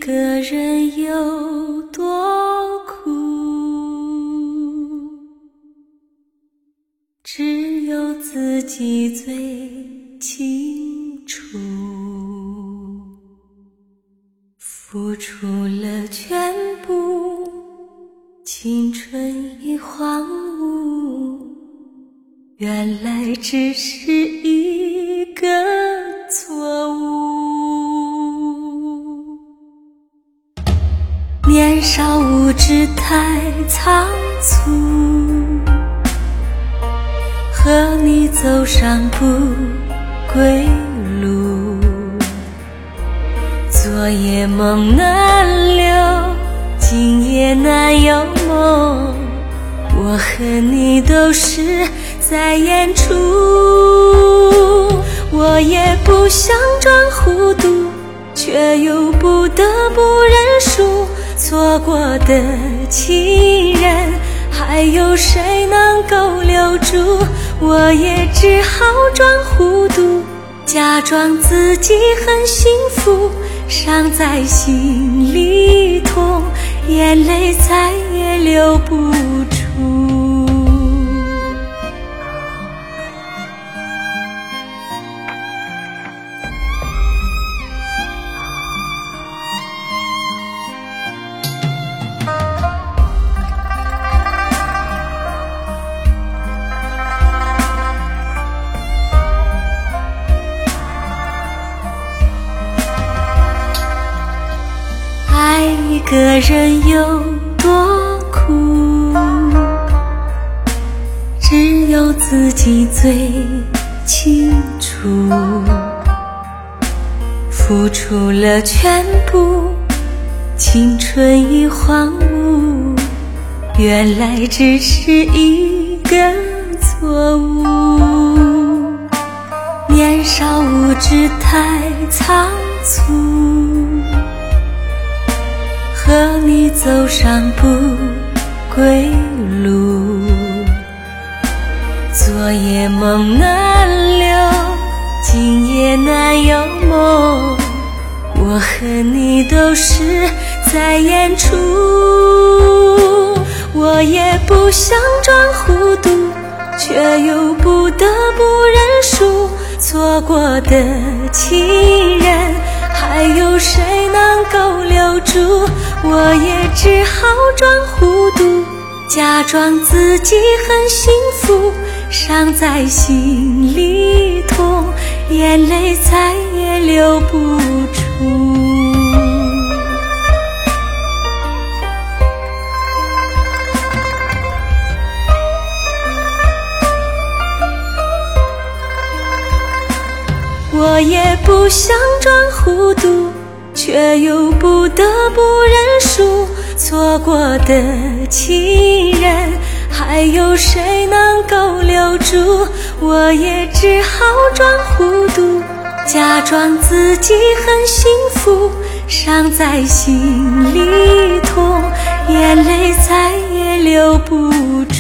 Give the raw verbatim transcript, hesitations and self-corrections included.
个人有多苦，只有自己最清楚。付出了全部，青春已荒芜，原来只是一个错误。年少无知太仓促，和你走上不归路，昨夜梦难留，今夜难有梦，我和你都是在演出。我也不想装糊涂，却又不得不认输，错过的情人还有谁能够留住？我也只好装糊涂，假装自己很幸福，伤在心里痛，眼泪再也流不出。爱一个人有多苦，只有自己最清楚。付出了全部，青春已荒芜，原来只是一个错误。年少无知太仓促，和你走上不归路，昨夜梦难留，今夜难有梦，我和你都是在演出。我也不想装糊涂，却又不得不认输，错过的情人还有谁能够留住？我也只好装糊涂，假装自己很幸福，伤在心里痛，眼泪再也流不出。我也不想装糊涂，却又不得不认输，错过的情人还有谁能够留住？我也只好装糊涂，假装自己很幸福，伤在心里痛，眼泪再也流不出。